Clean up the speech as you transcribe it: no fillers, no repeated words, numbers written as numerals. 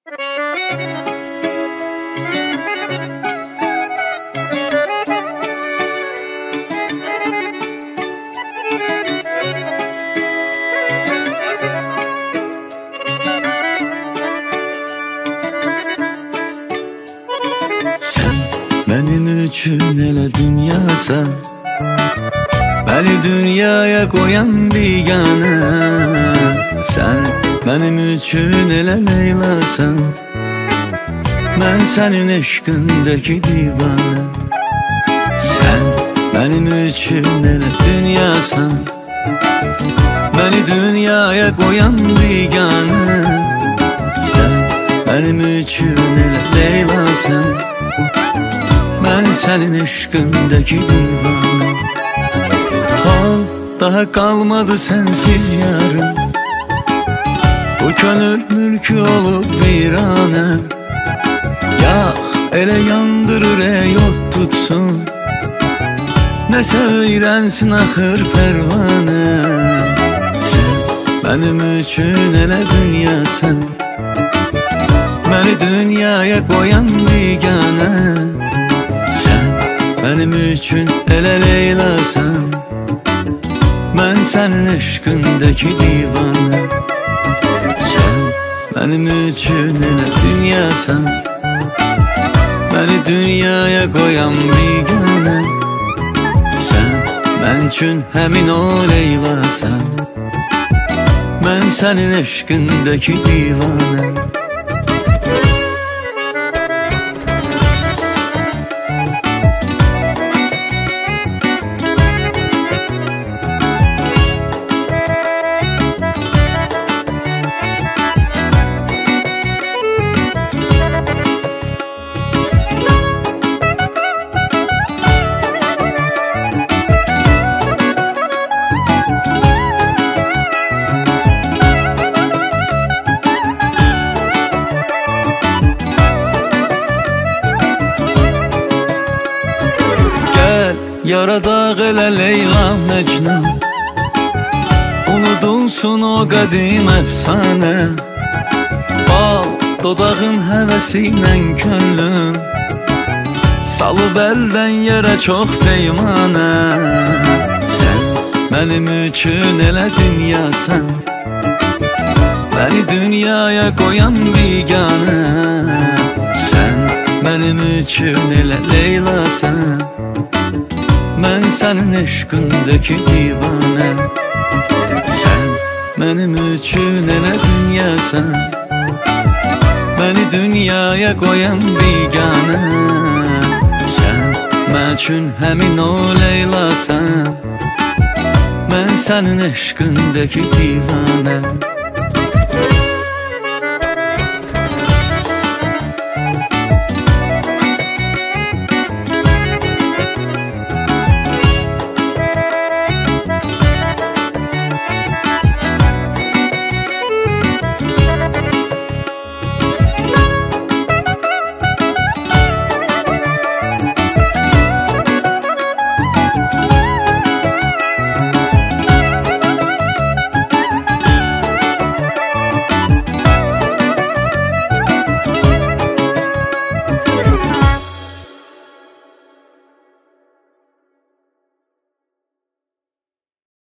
Sen benim üçün elə dünyasan, beni dünyaya koyan biganə. Sen benim üçün elə Leylasan, ben senin eşqindəki divanə. Sen benim üçün elə dünyasan, beni dünyaya koyan biganə. Sen benim üçün elə Leylasan, ben senin eşqindəki divanə. Hal daha kalmadı sensiz yarım, bu könül mülkü olup virane. Yax elə yandırır yok tutsun, nəsə öyrənsin axır pərvanə. Sen benim üçün elə dünyasan, beni dünyaya koyan biganə. Sen benim üçün elə Leylasan, ben senin eşqindəki divanə. Sen benim üçün elə dünyasan, beni dünyaya koyan biganə. Sen ben üçün həmin o Leylasan, ben senin eşqindəki divanə. Yaradaq elə Leyla Məcnun, unudulsun o qədim əfsanə. Bal dodağın həvəsi ilə könlüm, salıb əldən yerə çox peymanə. Sen benim üçün elə dünyasan, beni dünyaya koyan biganə. Sen benim üçün elə Leylasan, ben senin eşqindəki divanə. Sen benim üçün elə dünyasan, beni dünyaya koyan biganə. Sen mən üçün həmin o Leylasan, ben senin eşqindəki divanə.